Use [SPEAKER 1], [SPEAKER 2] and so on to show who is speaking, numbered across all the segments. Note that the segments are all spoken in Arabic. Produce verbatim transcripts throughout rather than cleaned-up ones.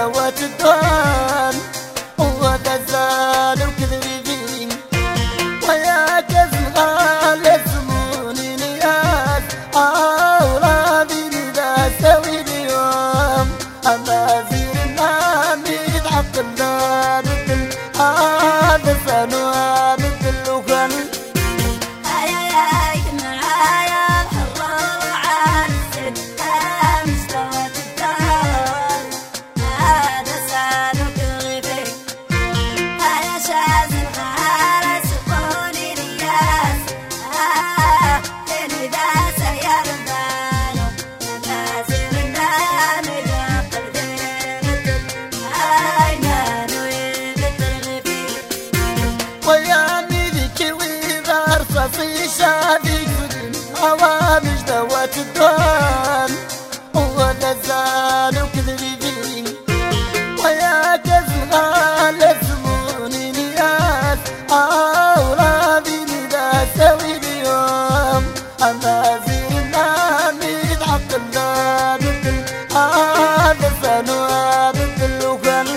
[SPEAKER 1] مجدوات الدوان وهذا زال وكذبي فيه ويا كذب غالي زموني نياس أولادي لذا سوي اليوم أما زير النامي يتحق الله مثل هذا سنوى مثل وكان في شادي عوامج دوات الدوان ولا زال وكذبي فيه ويا كذب غالي زموني نياس أولادي لذا سوي اليوم أما زين النامي يتحق الله مثل هذا سنوى مثل وكان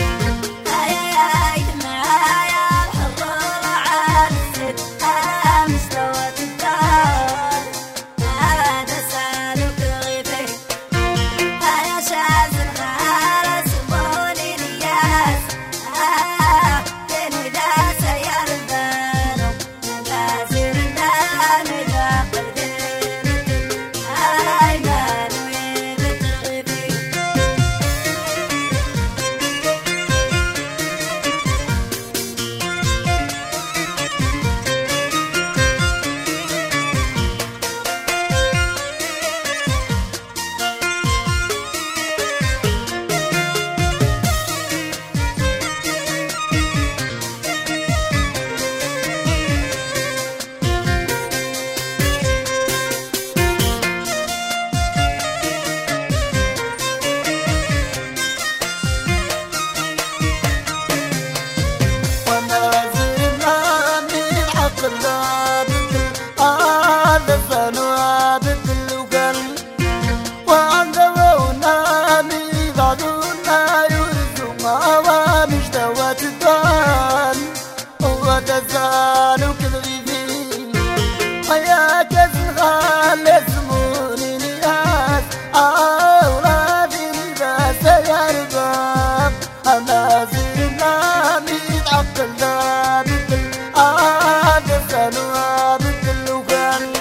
[SPEAKER 1] زال وكذبي فيه ويا كذب غالي زموني نياس أولادي لذا سيرضى أما زين النامي يتحق الله مثل هذا سنوى مثل وكان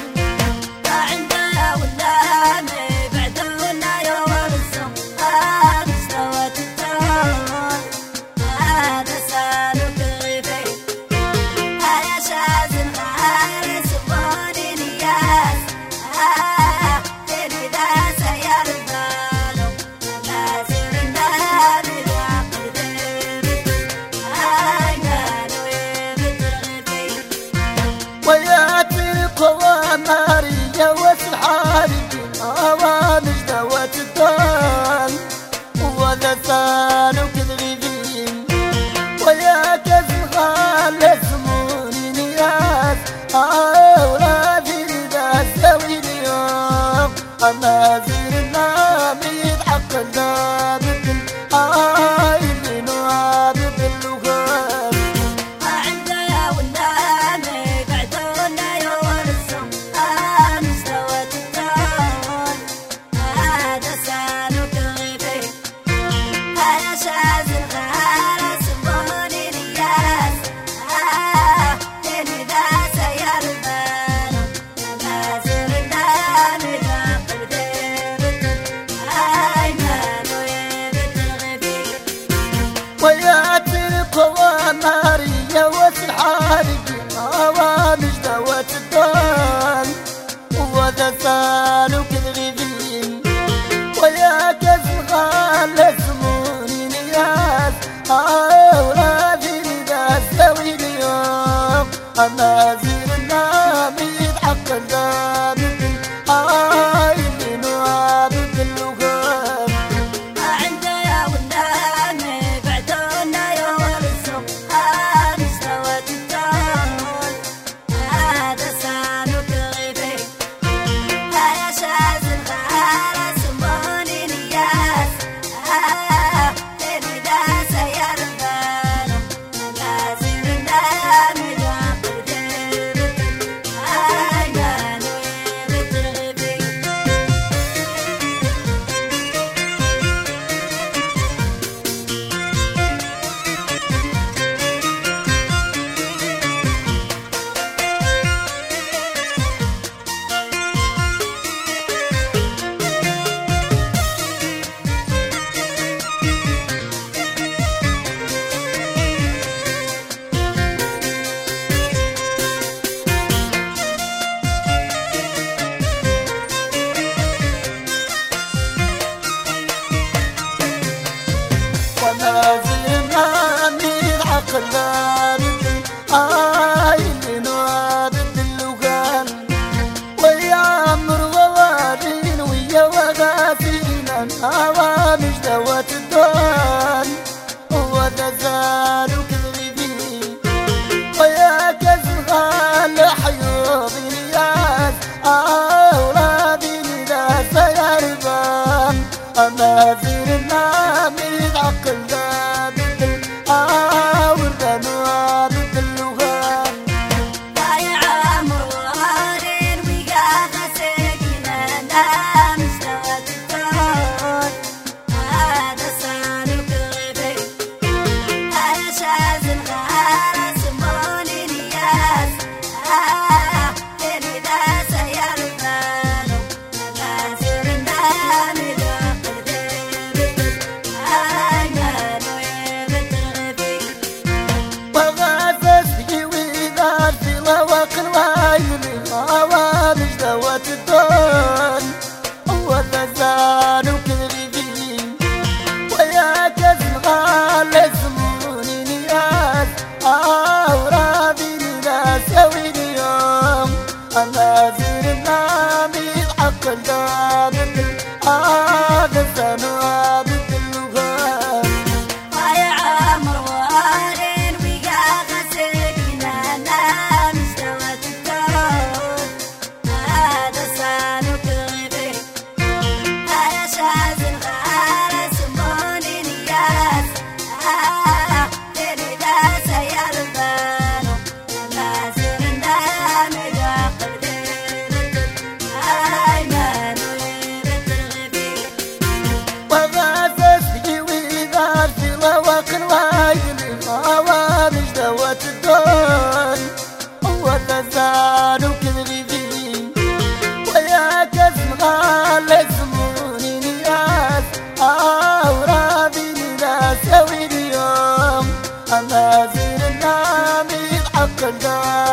[SPEAKER 1] نارية وسحاري أوامج دوات الدوان وذا سال وكذبي فيه ويا كذب غالي زموني نياس أولادي لذا سوي اليوم أما زين النامي يتحق الله مثل هاي اللي نوى مثل وكان نارية وسحاري أوامج دوات الدوان وذا سال وكذبي فيه ويا كذب غالي زموني نياس أولادي لذا سوي اليوم أما زين النامي يتحق الله مثل هاي اللي نوى مثل وكان
[SPEAKER 2] شاز الغارة سموني نياس
[SPEAKER 1] أنا زلنا من عقلان آي اللي نوابد اللغان ويا عمر ووابين ويا وغافين الهوى مش دوات الدوان وذا زال وكذبين ويا كزغال حيوض الياس أولادي لذا سيربان أنا زلنا من عقلان آه وذا نوابد اللغان
[SPEAKER 2] يا عمر وغارين ويا غسقنا لا مستوى الدون هذا صار قلبي هذا شاز الغار سموني الياس آه اللي ذا سيرفان لا زرنا من قلبي آه ما نويبت الغبي
[SPEAKER 1] وغاسس بجويدات في لواق الوايل الهوى مش دوات الدون ولا زال وكذبين ويا كزم غال يسموني نياس آه وراضي لا سويني يوم أنا زرنا من عقل دابت آه غزان وابد اللغان
[SPEAKER 2] يا عمر وغارين ويا غسقنا لا مستوى الدون هذا صار قلبي هذا شاز الغار سموني الياس آه اللي ذا سيرفان لا زرنا من قلبي آه ما نويبت الغبي
[SPEAKER 1] وغاسس بجويدات في لواق الوايل الهوى مش دوات الدون ولا زال وكذبين ويا كزم غال يسموني نياس آه وراضي لا سوي اليوم أنا زرنا من عقل دار